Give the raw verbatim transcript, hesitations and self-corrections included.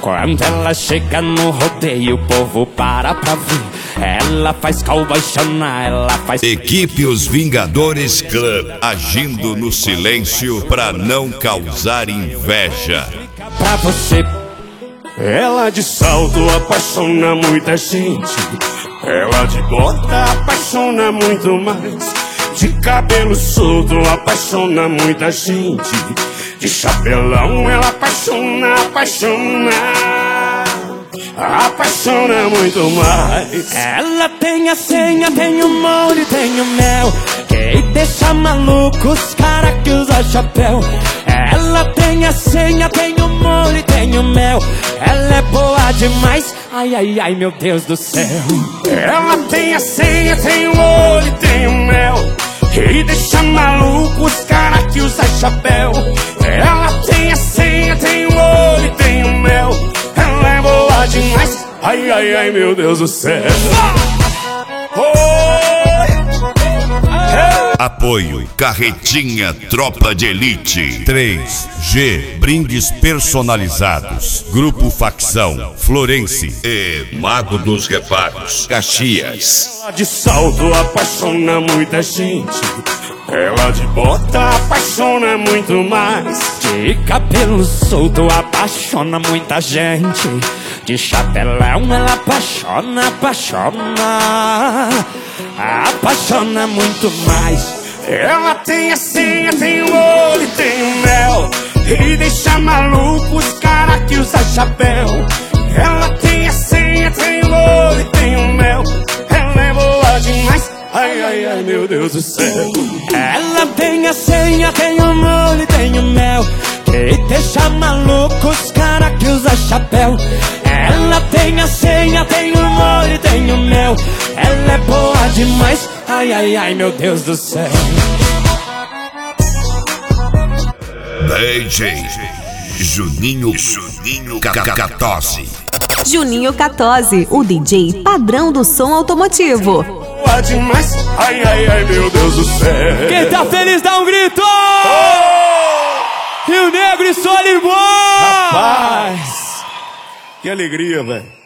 Quando ela chega no rodeio, o povo para pra ver. Ela faz cowboy chonar, ela faz... Equipe Os Vingadores Club, agindo no silêncio pra não causar inveja. Pra você. Ela de salto apaixona muita gente. Ela de bota apaixona muito mais. De cabelo solto apaixona muita gente. De chapelão ela apaixona, apaixona, apaixona muito mais. Ela tem a senha, tem o molho, tem o mel, que deixa maluco os cara que usa chapéu. Ela tem a senha, tem o molho, tem o mel. Ela é boa demais, ai, ai, ai, meu Deus do céu. Ela tem a senha, tem o olho, tem o mel, e deixa maluco os cara que usa chapéu. Ela tem a senha, tem o olho, tem o mel. Ela é boa demais, ai, ai, ai, meu Deus do céu. Apoio Carretinha Tropa de Elite. três G Brindes personalizados. Grupo Facção Florense e Mago dos Reparos Caxias. Ela de salto apaixona muita gente. Ela de bota apaixona muito mais. De cabelo solto apaixona muita gente. De chapelão ela apaixona, apaixona, apaixona muito mais. Ela tem a senha, tem o olho, tem o mel, e deixa maluco os cara que usa chapéu. Ela tem a senha, tem o olho, tem o mel. Ela é boa demais, ai, ai, ai, meu Deus do céu. Ela tem a senha, tem o molho, tem o mel, que deixa maluco os cara que usa chapéu. Ela tem a senha, tem o molho, tem o mel. Ela é boa demais, ai, ai, ai, meu Deus do céu. D J Juninho Juninho quatorze. Juninho quatorze, o D J padrão do som automotivo. Boa demais, ai, ai, ai, meu Deus do céu. Quem tá feliz dá um grito! Oh! Rio Negro e Solimões! Rapaz, que alegria, velho.